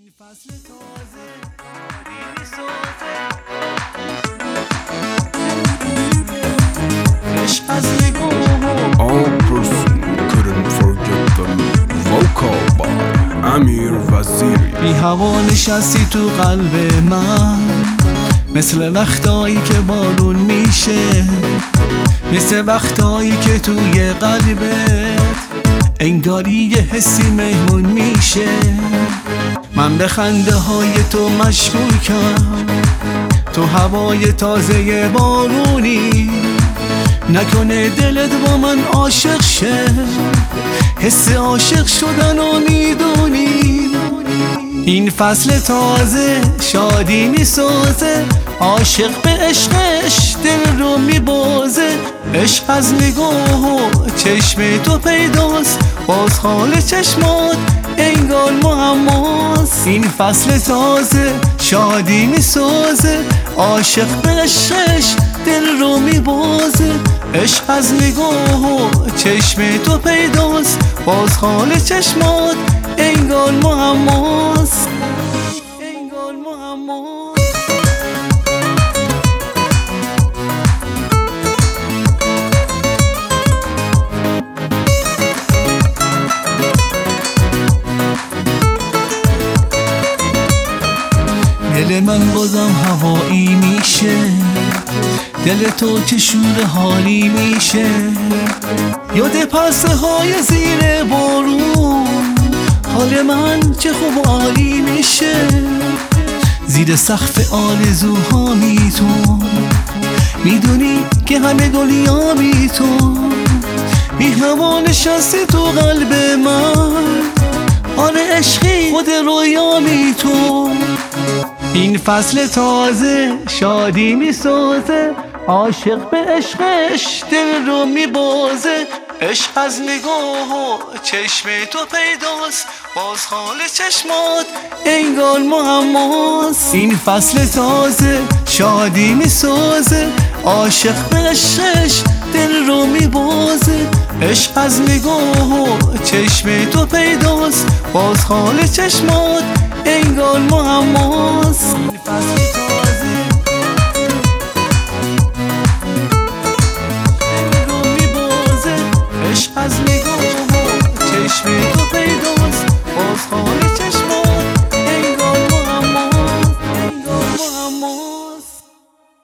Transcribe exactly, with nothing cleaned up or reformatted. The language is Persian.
این فصل تازه میسازه عشق از نگاه All person couldn't forget the vocal by امیر وزیری. بی هوا نشستی تو قلب من، مثل وقتایی که بارون میشه، مثل وقتایی که توی قلبت انگاری یه حسی مهمون میشه. من به خنده های تو مشکوکم، تو هوای تازه بارونی، نکنه دلت با من عاشق شه، حس عاشق شدن و میدونی. این فصل تازه شادی میسازه، عاشق به عشقش دل رو میبازه. عشق از نگاه و چشم تو پیداست، باز حال چشمات انگار معماست. این فصل تازه شادی میسازه، عاشق به عشقش دل رو میبازه. عشق از نگاه و چشم تو پیداست، باز حال چشمات انگار معماست، انگار معماست. دل من بازم هوایی میشه، دل تو که شور حالی میشه. یاد پرسه های زیر بارون، حال من چه خوب و عالی میشه. زیر سقف آرزوها میتون، میدونی که همه دنیا میتون. بی هوا نشستی تو قلب من، آره عشقی خود رویا میتون. این فصل تازه شادی میسازه، عاشق به عشقش دل رو میبازه. عشق از نگاه و چشم تو پیداست، باز حال چشمات انگار معماست. این فصل تازه شادی میسازه، عاشق به عشقش دل رو میبازه. عشق از نگاه و چشم تو پیداست، باز حال چشمات انگار معماست. این فصل تازه